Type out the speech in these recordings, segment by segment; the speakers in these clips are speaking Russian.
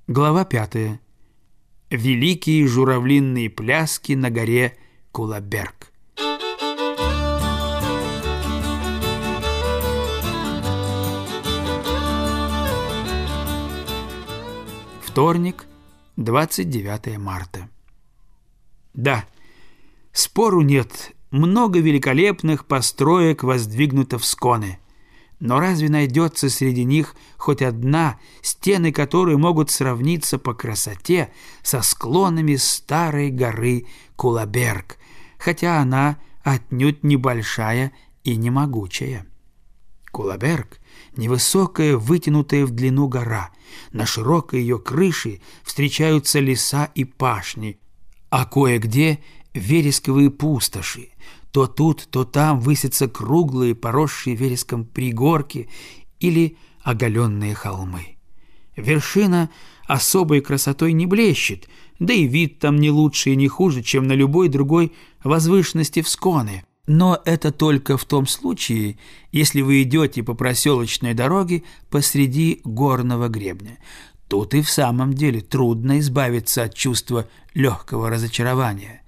Глава 5. Великие журавлиные пляски на горе Кулаберг. Вторник, 29 марта. Да, спору нет, много великолепных построек воздвигнуто в Сконе. Но разве найдется среди них хоть одна, стены которой могут сравниться по красоте со склонами старой горы Кулаберг, хотя она отнюдь небольшая и не могучая? Кулаберг — невысокая, вытянутая в длину гора. На широкой ее крыше встречаются леса и пашни, а кое-где вересковые пустоши. То тут, то там высятся круглые, поросшие вереском пригорки или оголенные холмы. Вершина особой красотой не блещет, да и вид там не лучше и не хуже, чем на любой другой возвышенности в Сконе. Но это только в том случае, если вы идете по проселочной дороге посреди горного гребня. Тут и в самом деле трудно избавиться от чувства легкого разочарования.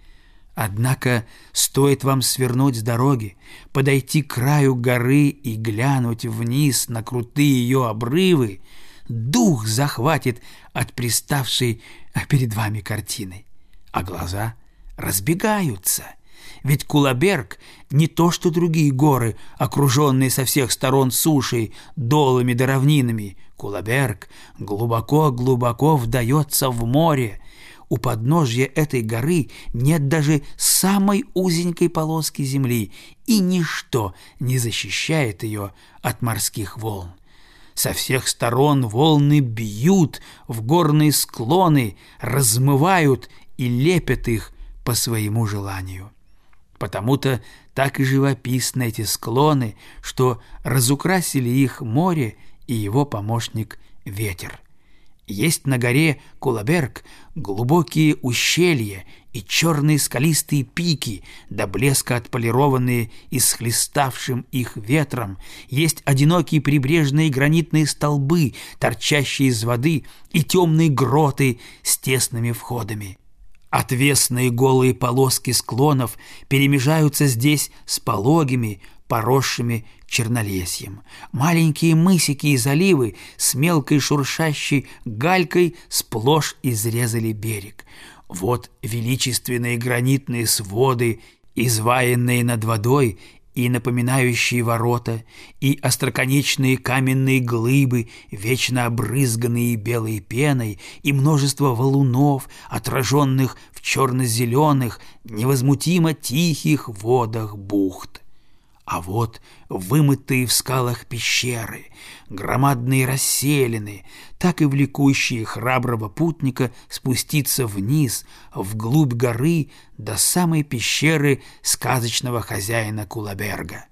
Однако стоит вам свернуть с дороги, подойти к краю горы и глянуть вниз на крутые ее обрывы, дух захватит от приставшей перед вами картины, а глаза разбегаются. Ведь Кулаберг не то что другие горы, окруженные со всех сторон сушей, долами да равнинами. Кулаберг глубоко-глубоко вдается в море. У подножья этой горы нет даже самой узенькой полоски земли, и ничто не защищает ее от морских волн. Со всех сторон волны бьют в горные склоны, размывают и лепят их по своему желанию. Потому-то так и живописны эти склоны, что разукрасили их море и его помощник ветер. Есть на горе Кулаберг глубокие ущелья и черные скалистые пики, до блеска отполированные и схлеставшим их ветром. Есть одинокие прибрежные гранитные столбы, торчащие из воды, и темные гроты с тесными входами. Отвесные голые полоски склонов перемежаются здесь с пологими, поросшими чернолесьем. Маленькие мысики и заливы с мелкой шуршащей галькой сплошь изрезали берег. Вот величественные гранитные своды, изваянные над водой и напоминающие ворота, и остроконечные каменные глыбы, вечно обрызганные белой пеной, и множество валунов, отраженных в черно-зеленых, невозмутимо тихих водах бухт. А вот вымытые в скалах пещеры, громадные расселины, так и влекущие храброго путника спуститься вниз, вглубь горы, до самой пещеры сказочного хозяина Кулаберга.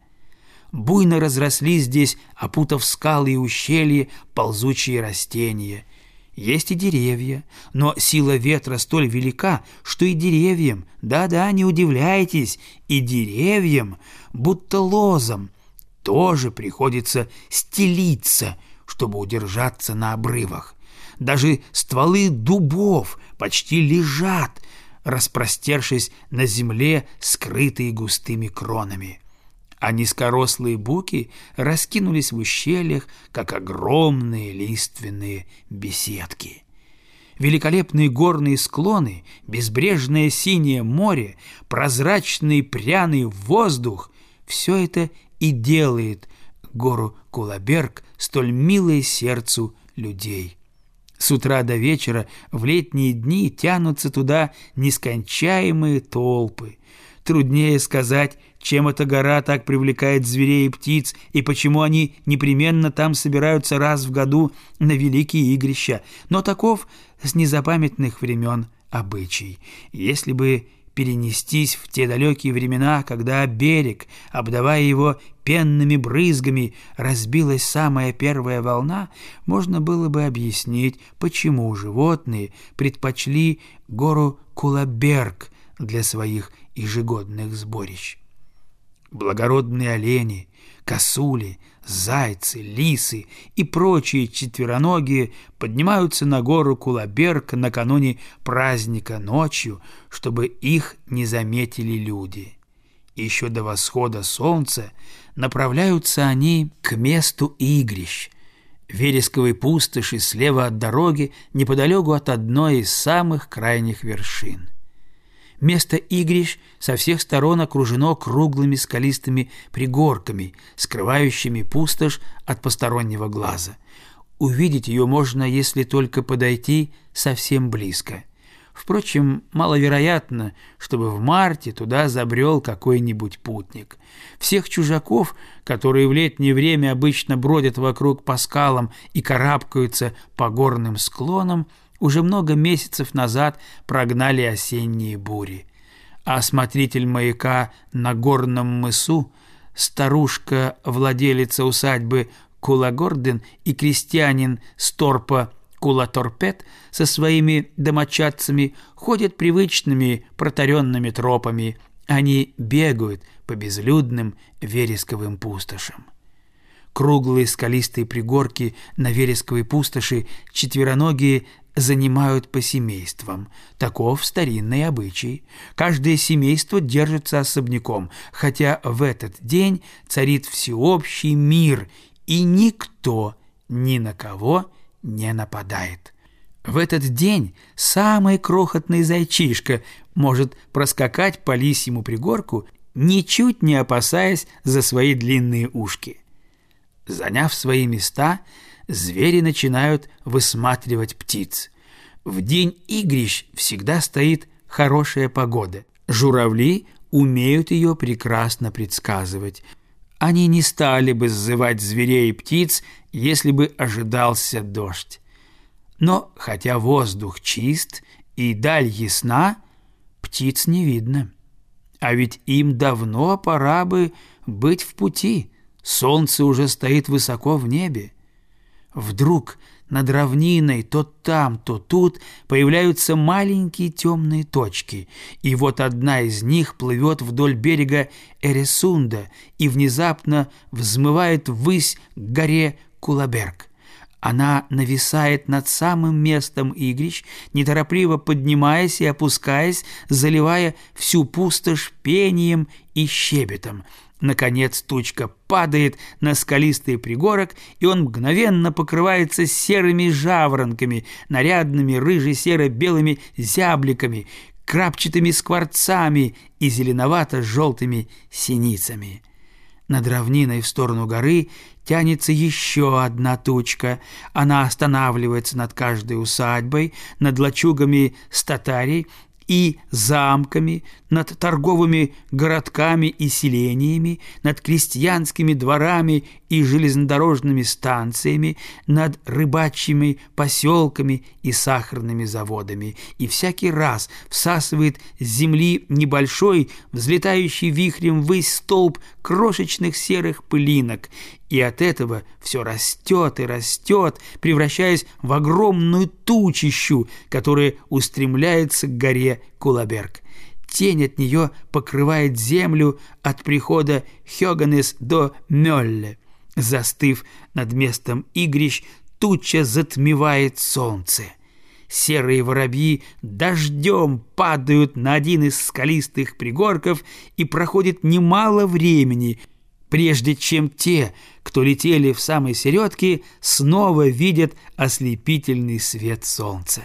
Буйно разрослись здесь, опутав скалы и ущелья, ползучие растения. Есть и деревья, но сила ветра столь велика, что и деревьям, да-да, не удивляйтесь, и деревьям, будто лозам, тоже приходится стелиться, чтобы удержаться на обрывах. Даже стволы дубов почти лежат, распростершись на земле, скрытые густыми кронами. А низкорослые буки раскинулись в ущельях, как огромные лиственные беседки. Великолепные горные склоны, безбрежное синее море, прозрачный пряный воздух — все это и делает гору Кулаберг столь милой сердцу людей. С утра до вечера в летние дни тянутся туда нескончаемые толпы. Труднее сказать, чем эта гора так привлекает зверей и птиц, и почему они непременно там собираются раз в году на великие игрища. Но таков с незапамятных времен обычай. Если бы перенестись в те далекие времена, когда берег, обдавая его пенными брызгами, разбилась самая первая волна, можно было бы объяснить, почему животные предпочли гору Кулаберг для своих ежегодных сборищ. Благородные олени, косули, зайцы, лисы и прочие четвероногие поднимаются на гору Кулаберг накануне праздника ночью, чтобы их не заметили люди. Еще до восхода солнца направляются они к месту игрищ, вересковой пустоши слева от дороги, неподалеку от одной из самых крайних вершин. Место игрищ со всех сторон окружено круглыми скалистыми пригорками, скрывающими пустошь от постороннего глаза. Увидеть ее можно, если только подойти совсем близко. Впрочем, маловероятно, чтобы в марте туда забрел какой-нибудь путник. Всех чужаков, которые в летнее время обычно бродят вокруг по скалам и карабкаются по горным склонам, уже много месяцев назад прогнали осенние бури. А смотритель маяка на горном мысу, старушка-владелица усадьбы Кулагорден и крестьянин Сторпа Кулаторпет со своими домочадцами ходят привычными протаренными тропами. Они бегают по безлюдным вересковым пустошам. Круглые скалистые пригорки на вересковой пустоши четвероногие занимают по семействам. Таков старинный обычай. Каждое семейство держится особняком, хотя в этот день царит всеобщий мир, и никто ни на кого не нападает. В этот день самый крохотный зайчишка может проскакать по лисьему пригорку, ничуть не опасаясь за свои длинные ушки. Заняв свои места, звери начинают высматривать птиц. В день игрищ всегда стоит хорошая погода. Журавли умеют ее прекрасно предсказывать. Они не стали бы сзывать зверей и птиц, если бы ожидался дождь. Но хотя воздух чист и даль ясна, птиц не видно. А ведь им давно пора бы быть в пути. Солнце уже стоит высоко в небе. Вдруг над равниной то там, то тут появляются маленькие темные точки, и вот одна из них плывет вдоль берега Эресунда и внезапно взмывает ввысь к горе Кулаберг. Она нависает над самым местом игрищ, неторопливо поднимаясь и опускаясь, заливая всю пустошь пением и щебетом. Наконец тучка падает на скалистый пригорок, и он мгновенно покрывается серыми жаворонками, нарядными рыже-серо-белыми зябликами, крапчатыми скворцами и зеленовато-желтыми синицами. Над равниной в сторону горы тянется еще одна тучка. Она останавливается над каждой усадьбой, над лачугами статарий и замками, над торговыми городками и селениями, над крестьянскими дворами и железнодорожными станциями, над рыбачьими поселками и сахарными заводами, и всякий раз всасывает с земли небольшой, взлетающий вихрем ввысь столб крошечных серых пылинок, и от этого все растет и растет, превращаясь в огромную тучищу, которая устремляется к горе Кулаберг. Тень от нее покрывает землю от прихода Хёганес до Мёлле. Застыв над местом игрищ, туча затмевает солнце. Серые воробьи дождем падают на один из скалистых пригорков, и проходит немало времени, прежде чем те, кто летели в самой середке, снова видят ослепительный свет солнца.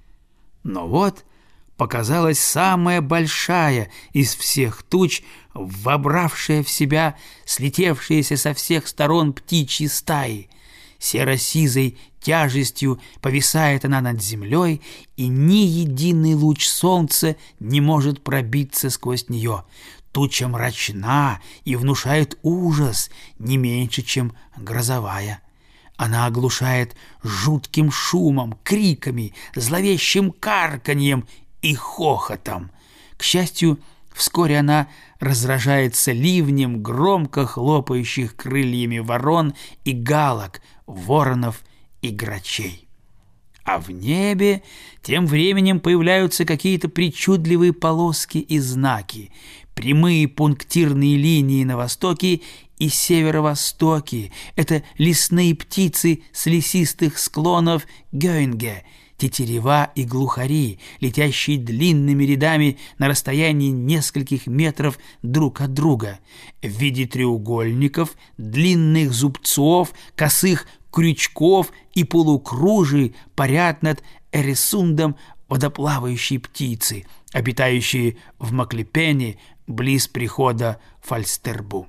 Но вот показалась самая большая из всех туч, вобравшая в себя слетевшиеся со всех сторон птичьи стаи. Серо-сизой тяжестью повисает она над землей, и ни единый луч солнца не может пробиться сквозь нее. Туча мрачна и внушает ужас не меньше, чем грозовая. Она оглушает жутким шумом, криками, зловещим карканьем и хохотом. К счастью, вскоре она разражается ливнем громко хлопающих крыльями ворон и галок, воронов и грачей. А в небе тем временем появляются какие-то причудливые полоски и знаки. прямые пунктирные линии на востоке и северо-востоке. Это лесные птицы с лесистых склонов Гёйнге, тетерева и глухари, летящие длинными рядами на расстоянии нескольких метров друг от друга, в виде треугольников, длинных зубцов, косых крючков и полукружий парят над Эресундом водоплавающие птицы, обитающие в Маклепене близ прихода Фальстербу.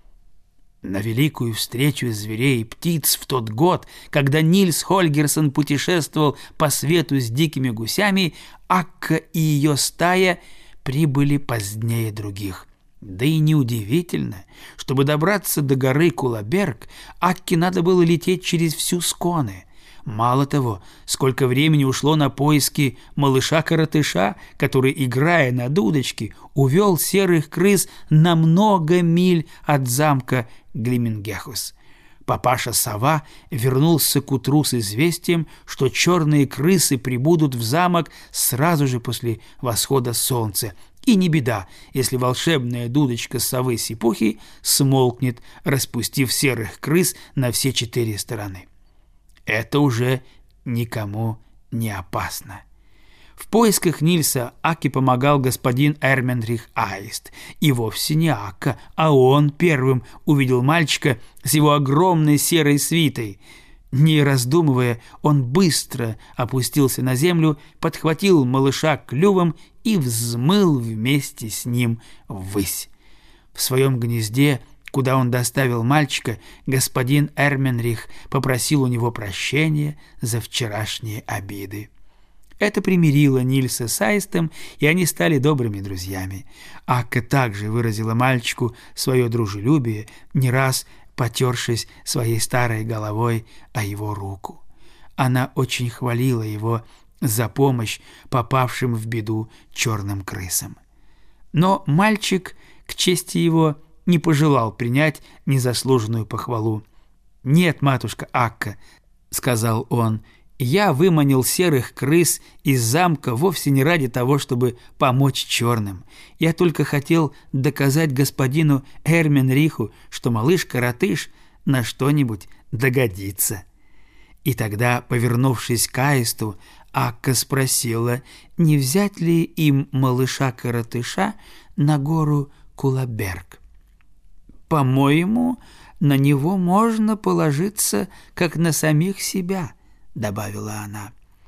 На великую встречу зверей и птиц в тот год, когда Нильс Хольгерсон путешествовал по свету с дикими гусями, Акка и ее стая прибыли позднее других. Да и неудивительно, чтобы добраться до горы Кулаберг, Акке надо было лететь через всю Сконе. Мало того, сколько времени ушло на поиски малыша-коротыша, который, играя на дудочке, увел серых крыс на много миль от замка Глимингехус. Папаша-сова вернулся к утру с известием, что черные крысы прибудут в замок сразу же после восхода солнца. И не беда, если волшебная дудочка совы-сипухи смолкнет, распустив серых крыс на все 4 стороны. Это уже никому не опасно. В поисках Нильса Акке помогал господин Эрменрих Аист. И вовсе не Акка, а он первым увидел мальчика с его огромной серой свитой. Не раздумывая, он быстро опустился на землю, подхватил малыша клювом и взмыл вместе с ним ввысь. В своем гнезде, куда он доставил мальчика, господин Эрменрих попросил у него прощения за вчерашние обиды. Это примирило Нильса с Аистом, и они стали добрыми друзьями. Акка также выразила мальчику свое дружелюбие, не раз потершись своей старой головой о его руку. Она очень хвалила его за помощь попавшим в беду черным крысам. Но мальчик, к чести его, не пожелал принять незаслуженную похвалу. «Нет, матушка Акка», — сказал он, — «я выманил серых крыс из замка вовсе не ради того, чтобы помочь черным. Я только хотел доказать господину Эрменриху, что малыш-коротыш на что-нибудь догодится». И тогда, повернувшись к Аисту, Акка спросила, не взять ли им малыша-коротыша на гору Кулаберг. «По-моему, на него можно положиться, как на самих себя», — добавила она.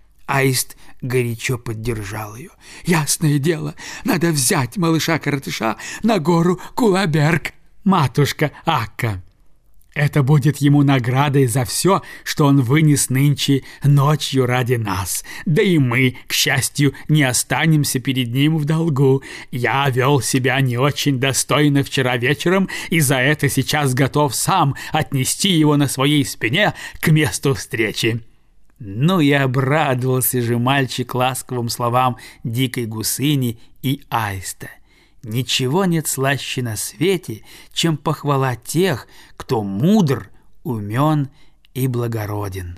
Аист горячо поддержал ее. «Ясное дело, надо взять малыша-коротыша на гору Кулаберг, матушка Акка. Это будет ему наградой за все, что он вынес нынче ночью ради нас. Да и мы, к счастью, не останемся перед ним в долгу. Я вел себя не очень достойно вчера вечером, и за это сейчас готов сам отнести его на своей спине к месту встречи». Ну и обрадовался же мальчик ласковым словам дикой гусыни и аиста. Ничего нет слаще на свете, чем похвала тех, кто мудр, умен и благороден.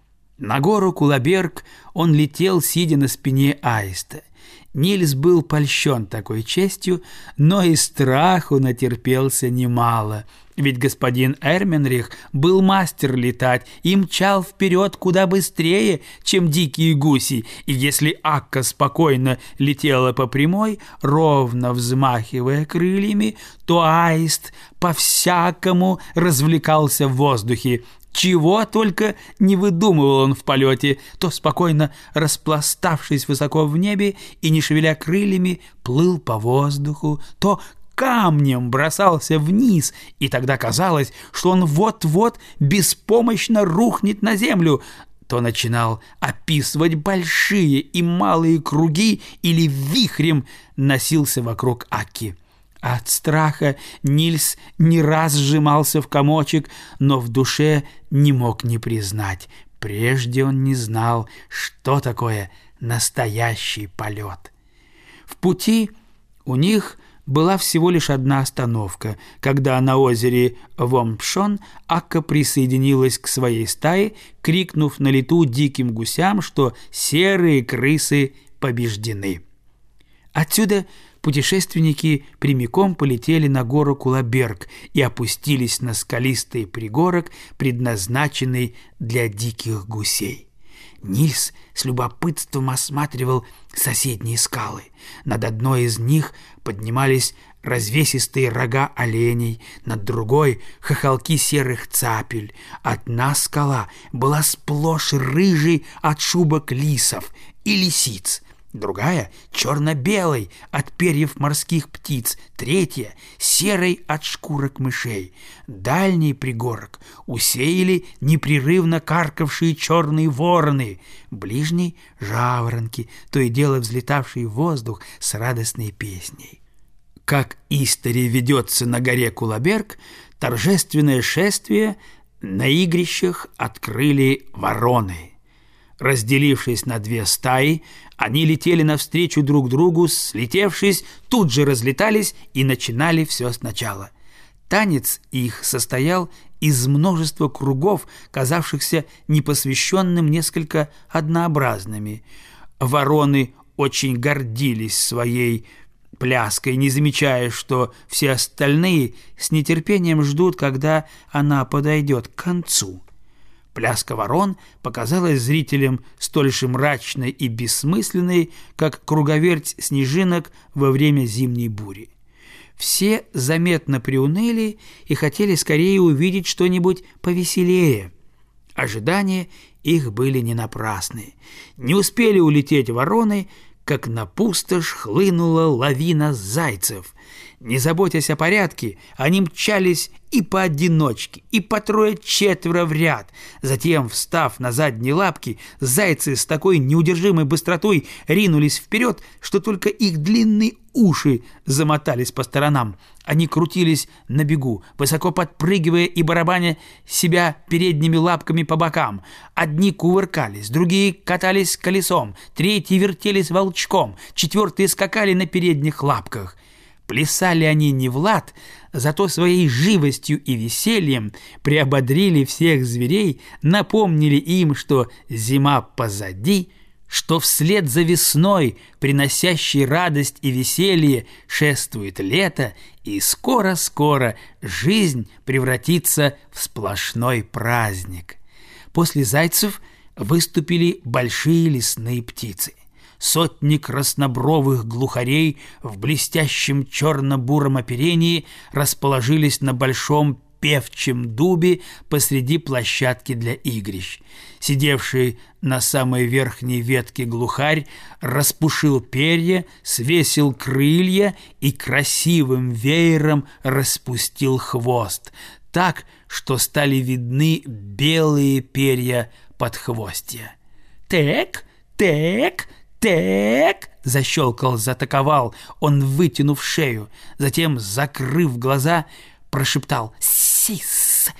На гору Кулаберг он летел, сидя на спине аиста. Нильс был польщен такой честью, но и страху натерпелся немало, ведь господин Эрменрих был мастер летать и мчал вперед куда быстрее, чем дикие гуси, и если Акка спокойно летела по прямой, ровно взмахивая крыльями, то аист по-всякому развлекался в воздухе. Чего только не выдумывал он в полете, то спокойно распластавшись высоко в небе и не шевеля крыльями, плыл по воздуху, то камнем бросался вниз, и тогда казалось, что он вот-вот беспомощно рухнет на землю, то начинал описывать большие и малые круги или вихрем носился вокруг Акки. От страха Нильс не раз сжимался в комочек, но в душе не мог не признать. Прежде он не знал, что такое настоящий полет. В пути у них была всего лишь одна остановка, когда на озере Вомпшон Акка присоединилась к своей стае, крикнув на лету диким гусям, что серые крысы побеждены. Отсюда путешественники прямиком полетели на гору Кулаберг и опустились на скалистый пригорок, предназначенный для диких гусей. Нильс с любопытством осматривал соседние скалы. Над одной из них поднимались развесистые рога оленей, над другой — хохолки серых цапель. Одна скала была сплошь рыжей от шубок лисов и лисиц, другая — черно-белой от перьев морских птиц, третья — серой от шкурок мышей. Дальний пригорок усеяли непрерывно каркавшие черные вороны, ближний — жаворонки, то и дело взлетавшие в воздух с радостной песней. Как истори ведется на горе Кулаберг, торжественное шествие на игрищах открыли вороны. Разделившись на две стаи, они летели навстречу друг другу, слетевшись, тут же разлетались и начинали все сначала. Танец их состоял из множества кругов, казавшихся непосвященным несколько однообразными. Вороны очень гордились своей пляской, не замечая, что все остальные с нетерпением ждут, когда она подойдет к концу. Пляска ворон показалась зрителям столь же мрачной и бессмысленной, как круговерть снежинок во время зимней бури. Все заметно приуныли и хотели скорее увидеть что-нибудь повеселее. Ожидания их были не напрасны. Не успели улететь вороны, как на пустошь хлынула лавина зайцев. Не заботясь о порядке, они мчались и поодиночке, и по трое-четверо в ряд. Затем, встав на задние лапки, зайцы с такой неудержимой быстротой ринулись вперед, что только их длинные уши замотались по сторонам. Они крутились на бегу, высоко подпрыгивая и барабаня себя передними лапками по бокам. Одни кувыркались, другие катались колесом, третьи вертелись волчком, четвертые скакали на передних лапках. Плясали они не в лад, зато своей живостью и весельем приободрили всех зверей, напомнили им, что зима позади, что вслед за весной, приносящей радость и веселье, шествует лето, и скоро-скоро жизнь превратится в сплошной праздник. После зайцев выступили большие лесные птицы. Сотни краснобровых глухарей в блестящем черно-буром оперении расположились на большом певчем дубе посреди площадки для игрищ. Сидевший на самой верхней ветке глухарь распушил перья, свесил крылья и красивым веером распустил хвост, так, что стали видны белые перья подхвостья. «Тэк, тэк, тэк!» — защелкал, затаковал он, вытянув шею. Затем, закрыв глаза, прошептал: «Сис,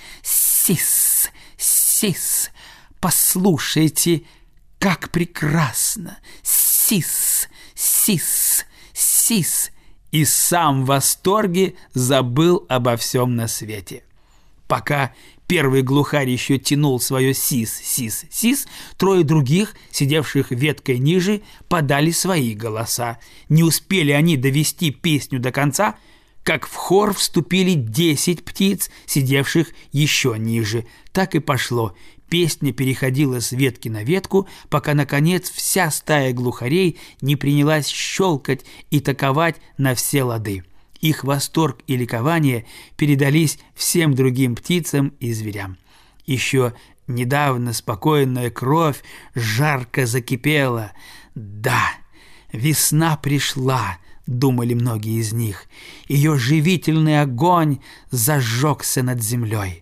сис, сис! Послушайте, как прекрасно! Сис, сис, сис!» И сам в восторге забыл обо всем на свете. Пока первый глухарь еще тянул свое «сис, сис, сис», трое других, сидевших веткой ниже, подали свои голоса. Не успели они довести песню до конца, как в хор вступили 10 птиц, сидевших еще ниже. Так и пошло. Песня переходила с ветки на ветку, пока, наконец, вся стая глухарей не принялась щелкать и таковать на все лады. Их восторг и ликование передались всем другим птицам и зверям. Еще недавно спокойная кровь жарко закипела. «Да, весна пришла», — думали многие из них. Ее живительный огонь зажегся над землей.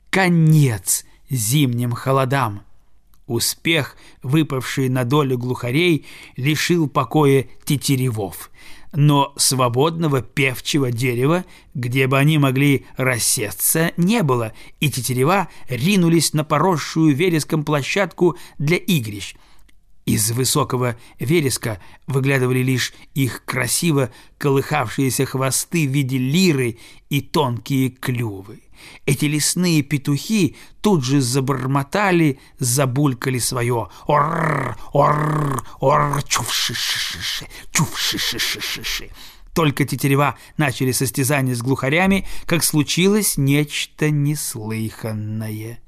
Конец зимним холодам. Успех, выпавший на долю глухарей, лишил покоя тетеревов. Но свободного певчего дерева, где бы они могли рассесться, не было, и тетерева ринулись на поросшую вереском площадку для игрищ. Из высокого вереска выглядывали лишь их красиво колыхавшиеся хвосты в виде лиры и тонкие клювы. Эти лесные петухи тут же забормотали, забулькали свое «Орр, орр, орр, чуф-ши-ши-ши, чуф-ши-ши-ши-ши». Только тетерева начали состязание с глухарями, как случилось нечто неслыханное.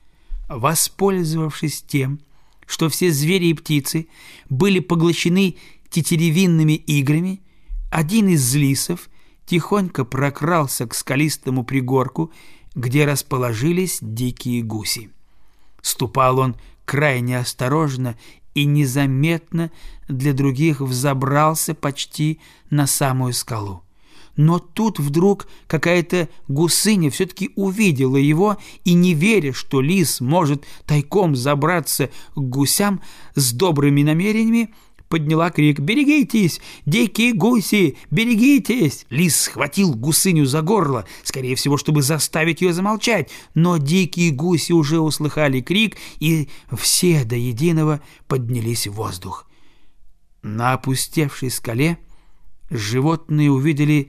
Воспользовавшись тем, что все звери и птицы были поглощены тетеревинными играми, один из лисов тихонько прокрался к скалистому пригорку, где расположились дикие гуси. Ступал он крайне осторожно и незаметно для других взобрался почти на самую скалу. Но тут вдруг какая-то гусыня все-таки увидела его и, не веря, что лис может тайком забраться к гусям с добрыми намерениями, подняла крик: «Берегитесь, дикие гуси, берегитесь!» Лис схватил гусыню за горло, скорее всего, чтобы заставить ее замолчать, но дикие гуси уже услыхали крик, и все до единого поднялись в воздух. На опустевшей скале животные увидели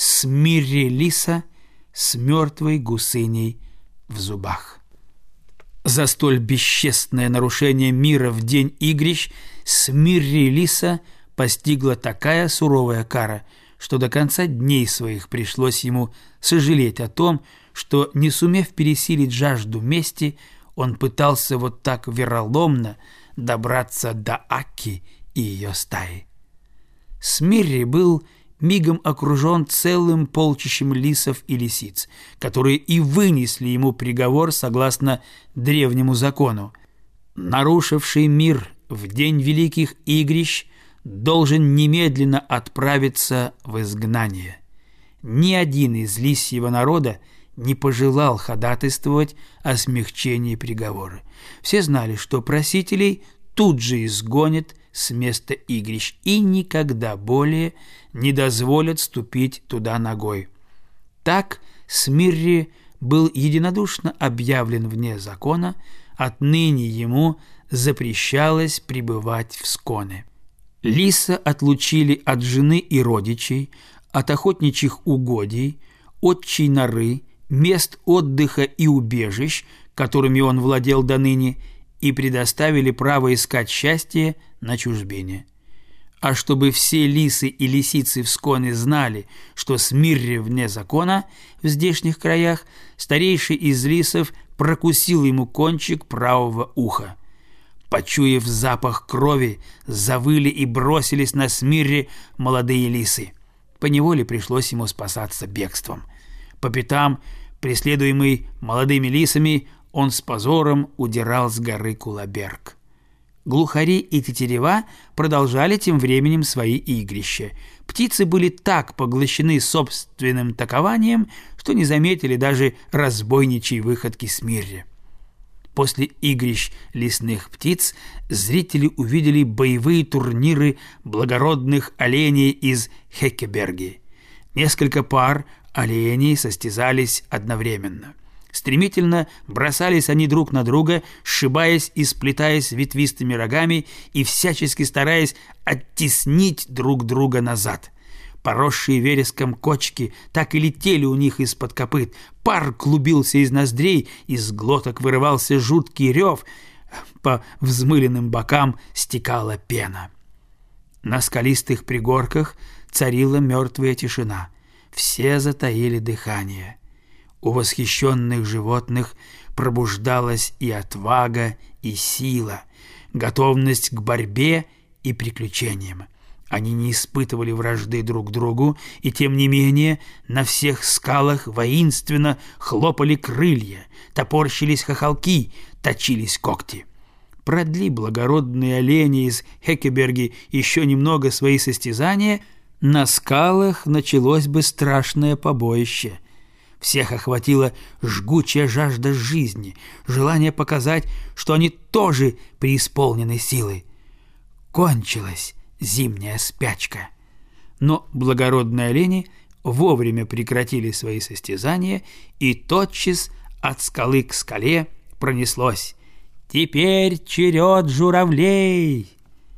Смирри-лиса с мертвой гусыней в зубах. За столь бесчестное нарушение мира в день игрищ Смирри-лиса постигла такая суровая кара, что до конца дней своих пришлось ему сожалеть о том, что, не сумев пересилить жажду мести, он пытался вот так вероломно добраться до Акки и ее стаи. Смирри был мигом окружен целым полчищем лисов и лисиц, которые и вынесли ему приговор согласно древнему закону. Нарушивший мир в день великих игрищ должен немедленно отправиться в изгнание. Ни один из лисьего народа не пожелал ходатайствовать о смягчении приговора. Все знали, что просителей тут же изгонят с места игрищ и никогда более не дозволят ступить туда ногой. Так Смирри был единодушно объявлен вне закона, отныне ему запрещалось пребывать в сконе. Лиса отлучили от жены и родичей, от охотничьих угодий, отчей норы, мест отдыха и убежищ, которыми он владел доныне, и предоставили право искать счастье на чужбине. А чтобы все лисы и лисицы в сконе знали, что Смирри вне закона в здешних краях, старейший из лисов прокусил ему кончик правого уха. Почуяв запах крови, завыли и бросились на Смирри молодые лисы. Поневоле пришлось ему спасаться бегством. По пятам, преследуемый молодыми лисами, он с позором удирал с горы Кулаберг. Глухари и тетерева продолжали тем временем свои игрища. Птицы были так поглощены собственным такованием, что не заметили даже разбойничьей выходки Смирри. После игрищ лесных птиц зрители увидели боевые турниры благородных оленей из Хеккеберги. Несколько пар оленей состязались одновременно. Стремительно бросались они друг на друга, сшибаясь и сплетаясь ветвистыми рогами и всячески стараясь оттеснить друг друга назад. Поросшие вереском кочки так и летели у них из-под копыт, пар клубился из ноздрей, из глоток вырывался жуткий рев, по взмыленным бокам стекала пена. На скалистых пригорках царила мертвая тишина, все затаили дыхание. У восхищенных животных пробуждалась и отвага, и сила, готовность к борьбе и приключениям. Они не испытывали вражды друг к другу, и тем не менее на всех скалах воинственно хлопали крылья, топорщились хохолки, точились когти. Продли благородные олени из Хеккеберги еще немного свои состязания, на скалах началось бы страшное побоище. Всех охватила жгучая жажда жизни, желание показать, что они тоже преисполнены силой. Кончилась зимняя спячка. Но благородные олени вовремя прекратили свои состязания, и тотчас от скалы к скале пронеслось: «Теперь черед журавлей!»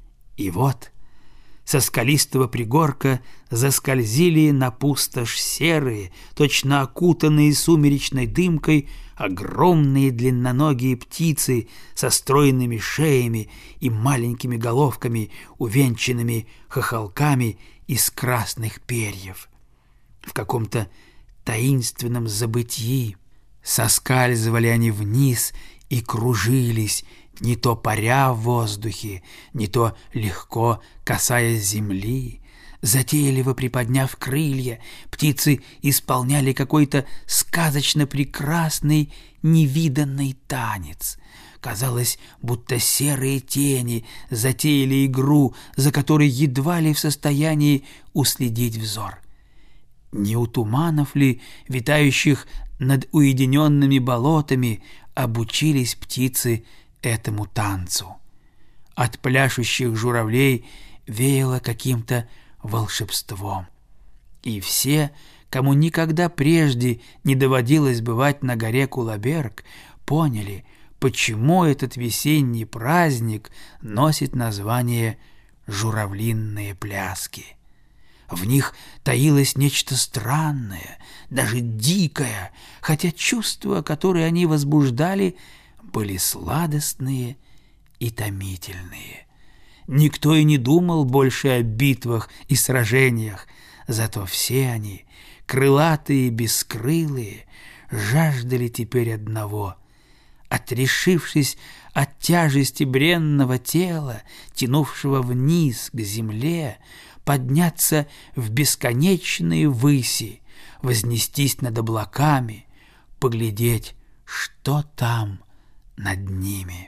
И вот со скалистого пригорка заскользили на пустошь серые, точно окутанные сумеречной дымкой, огромные длинноногие птицы со стройными шеями и маленькими головками, увенчанными хохолками из красных перьев. В каком-то таинственном забытии соскальзывали они вниз и кружились, не то паря в воздухе, не то легко касаясь земли. Затейливо приподняв крылья, птицы исполняли какой-то сказочно прекрасный, невиданный танец. Казалось, будто серые тени затеяли игру, за которой едва ли в состоянии уследить взор. Не у туманов ли, витающих над уединенными болотами, обучились птицы этому танцу? От пляшущих журавлей веяло каким-то волшебством. И все, кому никогда прежде не доводилось бывать на горе Кулаберг, поняли, почему этот весенний праздник носит название «Журавлиные пляски». В них таилось нечто странное, даже дикое, хотя чувства, которые они возбуждали, были сладостные и томительные. Никто и не думал больше о битвах и сражениях, зато все они, крылатые и бескрылые, жаждали теперь одного — отрешившись от тяжести бренного тела, тянувшего вниз к земле, подняться в бесконечные выси, вознестись над облаками, поглядеть, что там над ними.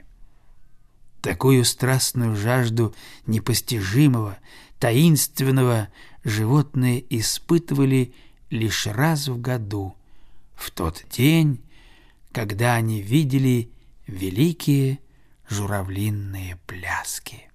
Такую страстную жажду непостижимого, таинственного животные испытывали лишь раз в году, в тот день, когда они видели великие журавлиные пляски.